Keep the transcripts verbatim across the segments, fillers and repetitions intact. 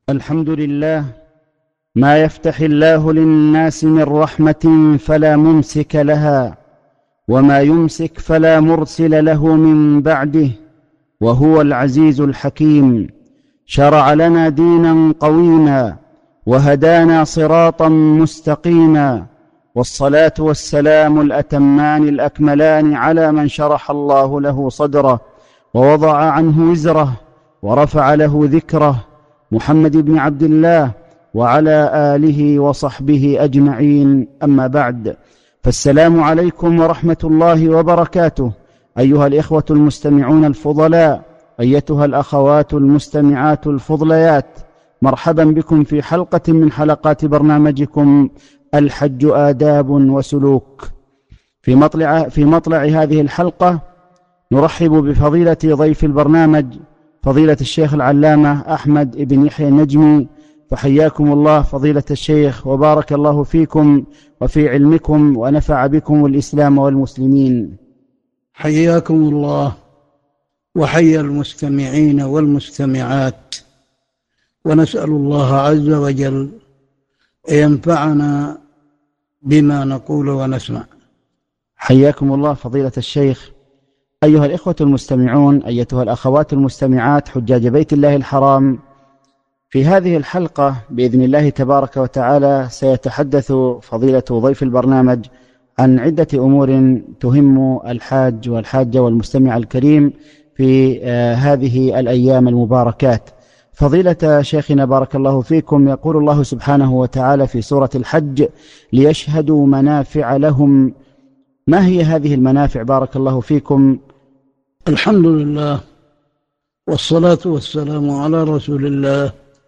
الحمد لله. ما يفتح الله للناس من رحمة فلا ممسك لها، وما يمسك فلا مرسل له من بعده، وهو العزيز الحكيم. شرع لنا دينا قويما وهدانا صراطا مستقيما، والصلاة والسلام الأتمان الأكملان على من شرح الله له صدره ووضع عنه وزره ورفع له ذكره، محمد بن عبد الله وعلى آله وصحبه أجمعين. أما بعد، فالسلام عليكم ورحمة الله وبركاته، أيها الإخوة المستمعون الفضلاء، أيتها الأخوات المستمعات الفضليات، مرحبا بكم في حلقة من حلقات برنامجكم الحج آداب وسلوك. في مطلع, في مطلع هذه الحلقة نرحب بفضيلة ضيف البرنامج، فضيلة الشيخ العلامة أحمد بن يحيى النجمي. فحياكم الله فضيلة الشيخ، وبارك الله فيكم وفي علمكم، ونفع بكم الإسلام والمسلمين. حياكم الله وحيا المستمعين والمستمعات، ونسأل الله عز وجل أن ينفعنا بما نقول ونسمع. حياكم الله فضيلة الشيخ. أيها الإخوة المستمعون، أيتها الأخوات المستمعات، حجاج بيت الله الحرام، في هذه الحلقة بإذن الله تبارك وتعالى سيتحدث فضيلة ضيف البرنامج عن عدة أمور تهم الحاج والحاجة والمستمع الكريم في آه هذه الأيام المباركات. فضيلة شيخنا بارك الله فيكم، يقول الله سبحانه وتعالى في سورة الحج: ليشهدوا منافع لهم. ما هي هذه المنافع بارك الله فيكم؟ الحمد لله، والصلاة والسلام على رسول الله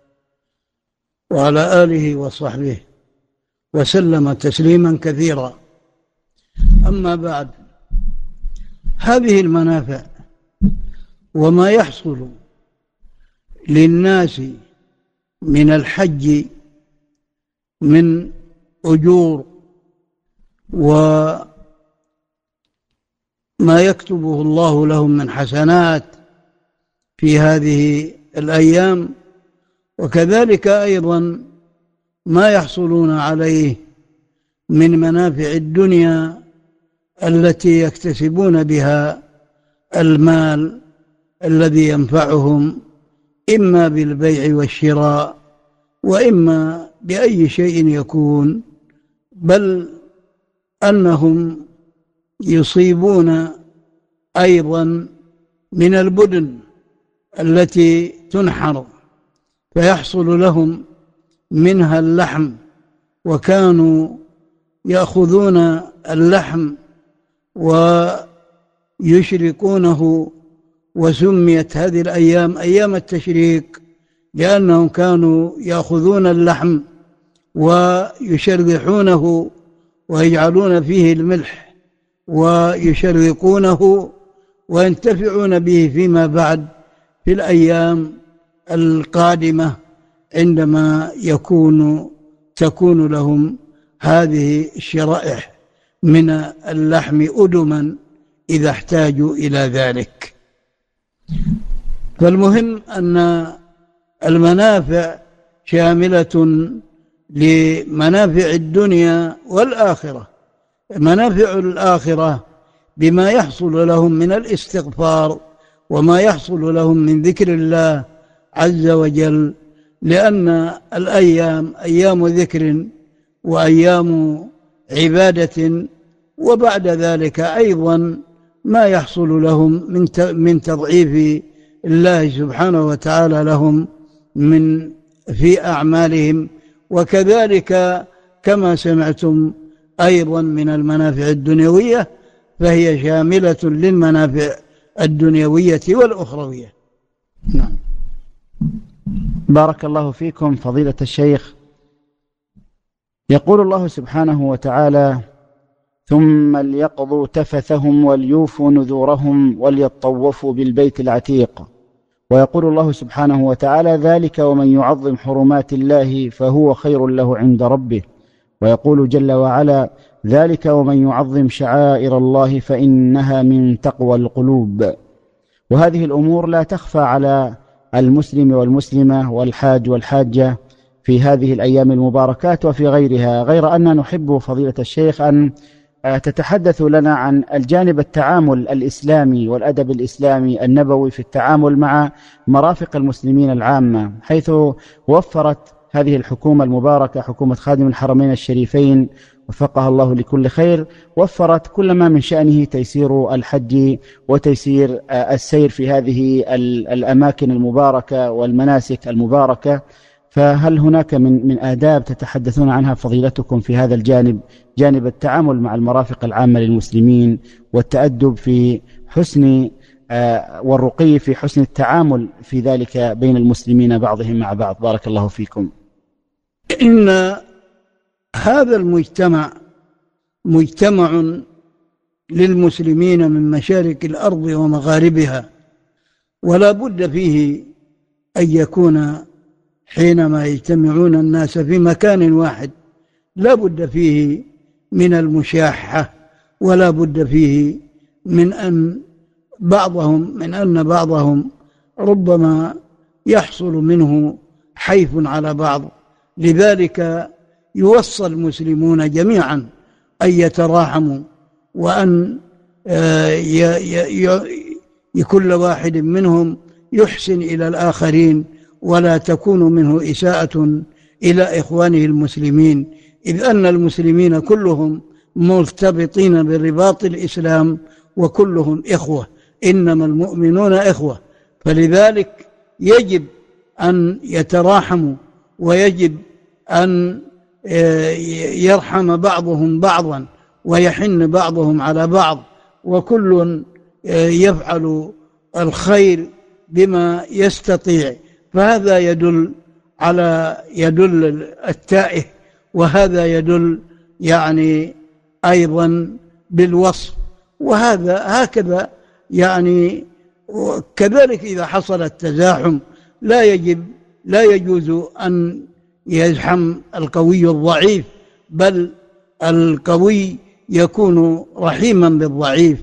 وعلى آله وصحبه وسلم تسليما كثيرا. أما بعد، هذه المنافع وما يحصل للناس من الحج من أجور وما يكتبه الله لهم من حسنات في هذه الأيام، وكذلك أيضا ما يحصلون عليه من منافع الدنيا التي يكتسبون بها المال الذي ينفعهم، إما بالبيع والشراء وإما بأي شيء يكون، بل أنهم يصيبون أيضا من البدن التي تنحر فيحصل لهم منها اللحم، وكانوا يأخذون اللحم ويشركونه، وسميت هذه الأيام أيام التشريك لأنهم كانوا يأخذون اللحم ويشرحونه ويجعلون فيه الملح ويشرقونه وينتفعون به فيما بعد في الأيام القادمة، عندما يكون تكون لهم هذه الشرائح من اللحم أدما إذا احتاجوا إلى ذلك. فالمهم أن المنافع شاملة لمنافع الدنيا والآخرة. منافع الآخرة بما يحصل لهم من الاستغفار وما يحصل لهم من ذكر الله عز وجل، لأن الأيام أيام ذكر وأيام عبادة، وبعد ذلك أيضا ما يحصل لهم من من تضعيف الله سبحانه وتعالى لهم من في أعمالهم، وكذلك كما سمعتم أيضا من المنافع الدنيوية، فهي شاملة للمنافع الدنيوية والأخروية. نعم. بارك الله فيكم فضيلة الشيخ. يقول الله سبحانه وتعالى: ثم ليقضوا تفثهم وليوفوا نذورهم وليطوفوا بالبيت العتيق. ويقول الله سبحانه وتعالى: ذلك ومن يعظم حرمات الله فهو خير له عند ربه. ويقول جل وعلا: ذلك ومن يعظم شعائر الله فإنها من تقوى القلوب. وهذه الأمور لا تخفى على المسلم والمسلمة والحاج والحاجة في هذه الأيام المباركات وفي غيرها، غير أن نحب فضيلة الشيخ أن تتحدث لنا عن الجانب التعامل الإسلامي والأدب الإسلامي النبوي في التعامل مع مرافق المسلمين العامة، حيث وفرت هذه الحكومة المباركة حكومة خادم الحرمين الشريفين وفقها الله لكل خير، وفرت كل ما من شأنه تيسير الحج وتيسير السير في هذه الأماكن المباركة والمناسك المباركة. فهل هناك من من آداب تتحدثون عنها فضيلتكم في هذا الجانب، جانب التعامل مع المرافق العامة للمسلمين والتأدب في حسن والرقي في حسن التعامل في ذلك بين المسلمين بعضهم مع بعض؟ بارك الله فيكم. إن هذا المجتمع مجتمع للمسلمين من مشارق الأرض ومغاربها، ولا بد فيه أن يكون حينما يجتمعون الناس في مكان واحد لا بد فيه من المشاحة، ولا بد فيه من أن بعضهم من أن بعضهم ربما يحصل منه حيف على بعض. لذلك يوصى المسلمون جميعا أن يتراحموا، وأن كل واحد منهم يحسن إلى الآخرين، ولا تكون منه إساءة إلى إخوانه المسلمين، إذ أن المسلمين كلهم مرتبطين برباط الإسلام وكلهم إخوة، إنما المؤمنون إخوة. فلذلك يجب أن يتراحموا، ويجب أن يرحم بعضهم بعضا ويحن بعضهم على بعض، وكل يفعل الخير بما يستطيع. فهذا يدل على يدل التائه، وهذا يدل يعني أيضا بالوصف، وهذا هكذا يعني. كذلك إذا حصل التزاحم لا يجب لا يجوز أن يزحم القوي الضعيف، بل القوي يكون رحيما بالضعيف،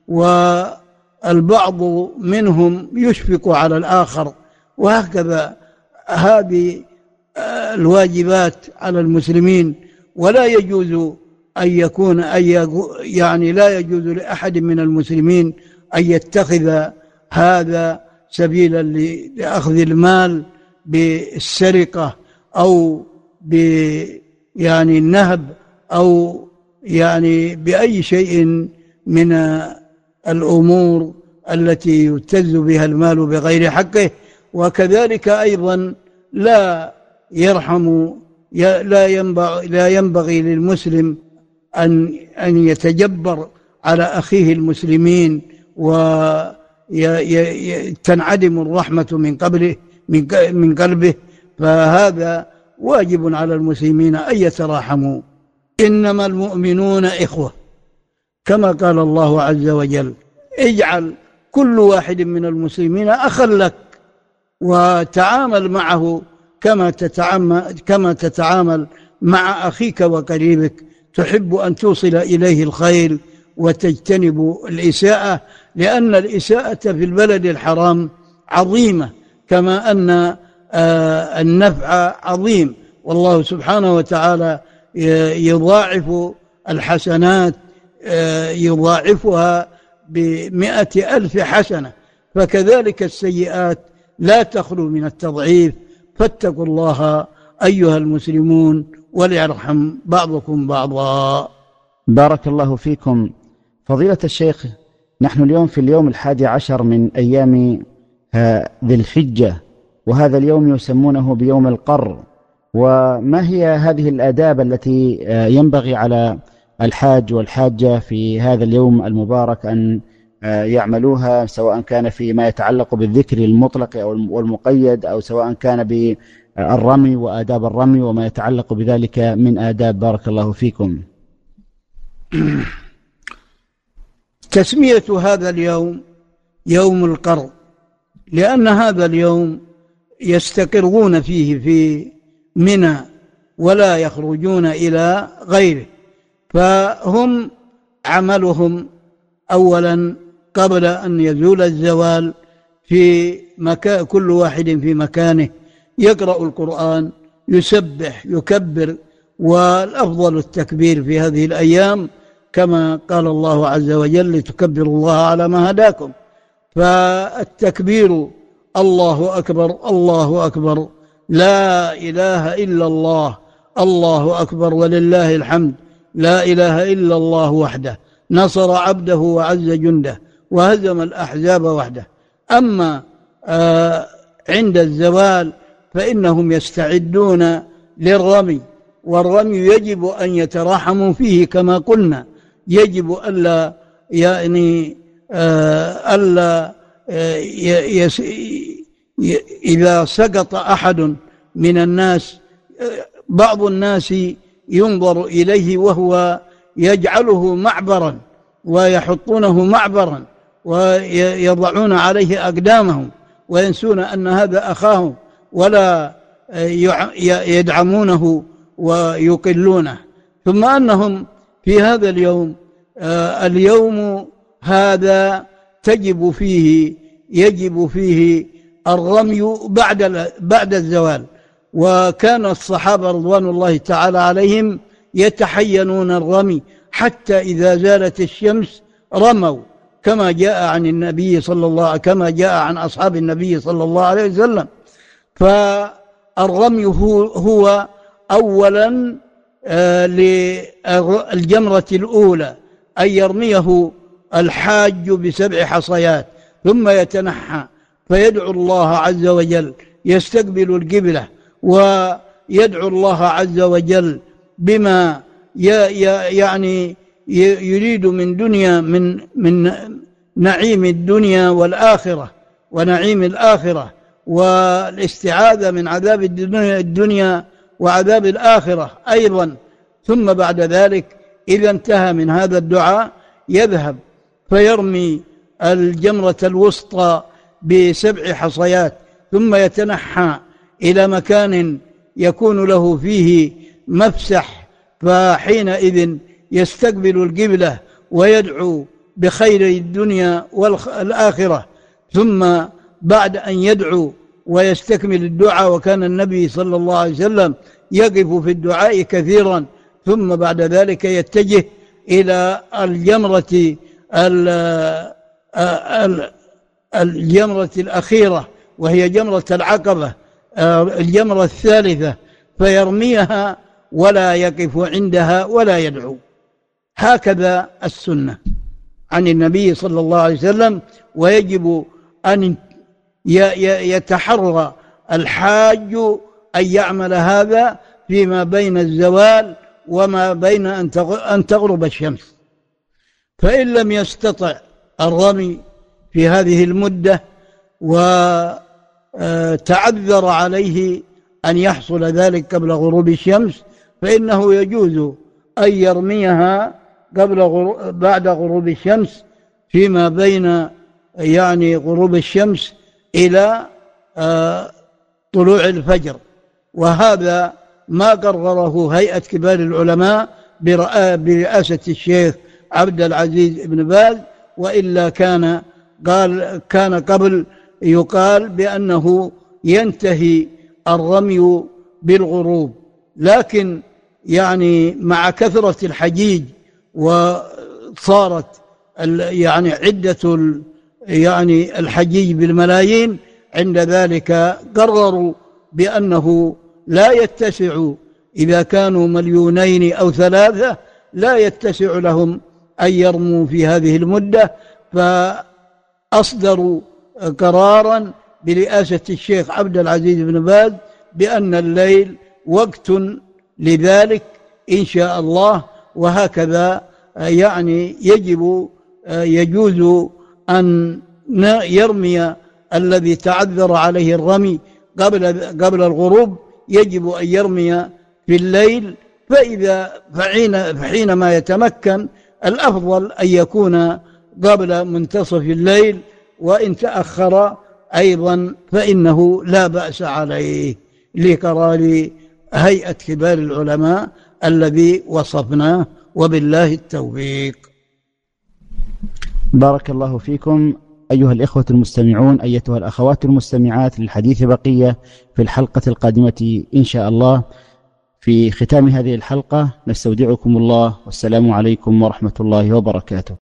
والبعض منهم يشفق على الآخر، وهكذا هذه الواجبات على المسلمين. ولا يجوز أن يكون أن يعني لا يجوز لأحد من المسلمين أن يتخذ هذا سبيلا لأخذ المال بالسرقة أو ب يعني النهب أو يعني بأي شيء من الأمور التي يبتز بها المال بغير حقه. وكذلك أيضا لا يرحم لا ينبغي, لا ينبغي للمسلم أن أن يتجبر على أخيه المسلمين وتنعدم الرحمة من قبله من قلبه. فهذا واجب على المسلمين أن يتراحموا. إنما المؤمنون إخوة، كما قال الله عز وجل: اجعل كل واحد من المسلمين أخا لك، وتعامل معه كما تتعامل, كما تتعامل مع أخيك وقريبك، تحب أن توصل إليه الخير وتجتنب الإساءة، لأن الإساءة في البلد الحرام عظيمة، كما أن النفع عظيم. والله سبحانه وتعالى يضاعف الحسنات، يضاعفها بمئة ألف حسنة، فكذلك السيئات لا تخلو من التضعيف. فاتقوا الله أيها المسلمون وليرحم بعضكم بعضا. بارك الله فيكم فضيلة الشيخ. نحن اليوم في اليوم الحادي عشر من أيام ذي الحجة، وهذا اليوم يسمونه بيوم القر. وما هي هذه الآداب التي ينبغي على الحاج والحاجة في هذا اليوم المبارك أن يعملوها، سواء كان فيما يتعلق بالذكر المطلق أو المقيد، أو سواء كان بالرمي وآداب الرمي وما يتعلق بذلك من آداب؟ بارك الله فيكم. تسمية هذا اليوم يوم القر لأن هذا اليوم يستقرون فيه في منى ولا يخرجون إلى غيره، فهم عملهم أولا قبل أن يزول الزوال في مكان، كل واحد في مكانه، يقرأ القرآن، يسبح، يكبر. والأفضل التكبير في هذه الأيام كما قال الله عز وجل: لتكبروا الله على ما هداكم. فالتكبير الله أكبر الله أكبر، لا إله إلا الله، الله أكبر ولله الحمد، لا إله إلا الله وحده نصر عبده وعز جنده وهزم الأحزاب وحده. أما آه عند الزوال فإنهم يستعدون للرمي، والرمي يجب أن يتراحموا فيه كما قلنا، يجب ألا يعني آه ألا آه يس ي إذا سقط أحد من الناس، بعض الناس ينظر إليه وهو يجعله معبرا ويحطونه معبرا ويضعون عليه أقدامهم وينسون أن هذا أخاهم ولا يدعمونه ويقلونه. ثم أنهم في هذا اليوم اليوم هذا تجب فيه يجب فيه الرمي بعد بعد الزوال. وكان الصحابة رضوان الله تعالى عليهم يتحينون الرمي حتى إذا زالت الشمس رموا، كما جاء عن النبي صلى الله كما جاء عن أصحاب النبي صلى الله عليه وسلم. فالرمي هو, هو أولا للجمرة الأولى أن يرميه الحاج بسبع حصيات، ثم يتنحى فيدعو الله عز وجل، يستقبل القبلة ويدعو الله عز وجل بما يعني يريد من دنيا من من نعيم الدنيا والآخرة ونعيم الآخرة والاستعاذة من عذاب الدنيا وعذاب الآخرة أيضا. ثم بعد ذلك إذا انتهى من هذا الدعاء يذهب فيرمي الجمرة الوسطى بسبع حصيات، ثم يتنحى إلى مكان يكون له فيه مفسح، فحينئذ يستقبل القبلة ويدعو بخير الدنيا والآخرة. ثم بعد أن يدعو ويستكمل الدعاء، وكان النبي صلى الله عليه وسلم يقف في الدعاء كثيرا، ثم بعد ذلك يتجه إلى الجمرة الجمرة الأخيرة وهي جمرة العقبة، الجمرة الثالثة، فيرميها ولا يقف عندها ولا يدعو. هكذا السنة عن النبي صلى الله عليه وسلم. ويجب أن يتحرى الحاج أن يعمل هذا فيما بين الزوال وما بين أن تغرب الشمس. فإن لم يستطع الرمي في هذه المدة وتعذر عليه أن يحصل ذلك قبل غروب الشمس، فإنه يجوز أن يرميها قبل غروب بعد غروب الشمس فيما بين يعني غروب الشمس إلى طلوع الفجر. وهذا ما قرره هيئة كبار العلماء برئاسة الشيخ عبد العزيز بن باز، وإلا كان قال كان قبل يقال بأنه ينتهي الرمي بالغروب. لكن يعني مع كثرة الحجيج وصارت يعني عدة يعني الحجيج بالملايين، عند ذلك قرروا بأنه لا يتسع إذا كانوا مليونين أو ثلاثة لا يتسع لهم أن يرموا في هذه المدة، فأصدروا قرارا برئاسة الشيخ عبد العزيز بن باز بأن الليل وقت لذلك إن شاء الله. وهكذا يعني يجب يجوز أن يرمي الذي تعذر عليه الرمي قبل قبل الغروب، يجب أن يرمي في الليل. فإذا فحين فحينما يتمكن الأفضل أن يكون قبل منتصف الليل، وإن تأخر أيضا فإنه لا بأس عليه، لقرار هيئة كبار العلماء الذي وصفناه، وبالله التوفيق. بارك الله فيكم. أيها الإخوة المستمعون، أيتها الأخوات المستمعات، للحديث بقية في الحلقة القادمة إن شاء الله. في ختام هذه الحلقة نستودعكم الله، والسلام عليكم ورحمة الله وبركاته.